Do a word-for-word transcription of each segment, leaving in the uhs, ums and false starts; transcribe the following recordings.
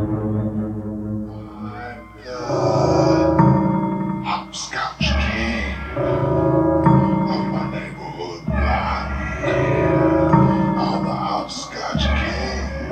Hopscotch king of my neighborhood block. Yeah, I'm the hopscotch king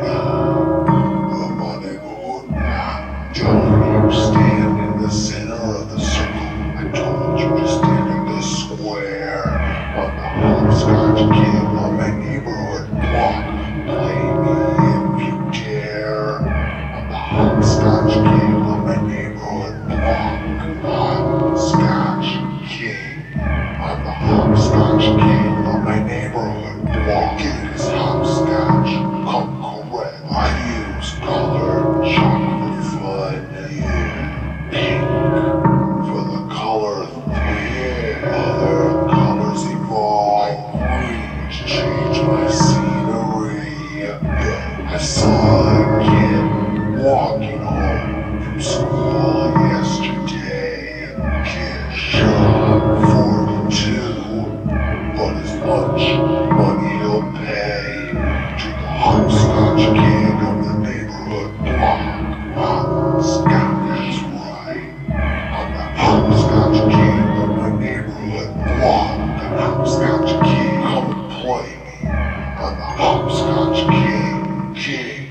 of my neighborhood block. Don't you stand in the center of the circle. I told you to stand in the square. I'm the hopscotch king of my neighborhood block. Play me if you dare. I'm the hopscotch king of my neighborhood block. Hopscotch king. I'm the hopscotch king of my neighborhood block. It is hopscotch. Come correct. I use colored chocolate fun. Yeah. Pink for the color three. Other colors evolve. Green to change my scenery. Yeah. I saw a kid walking home from school yesterday. Kid shot forty-two, but his lunch money he'll pay to the hopscotch king of the neighborhood block. Hopscotch, that's right. I'm the hopscotch king of my neighborhood block. The hopscotch king, come and play me. I'm the hopscotch king, king,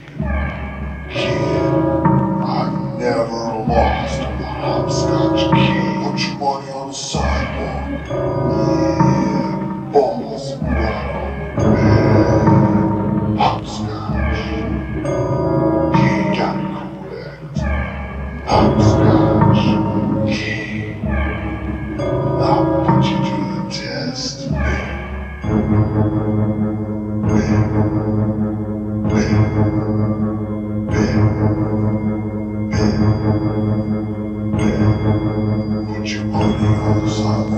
kid. I've never lost. I'm the hopscotch king. Put your money on the sidewalk. Yeah, balls brown. Yeah, hopscotch. King got it correct. Hopscotch. King. I'll put you to the test. Put your money on the sidewalk.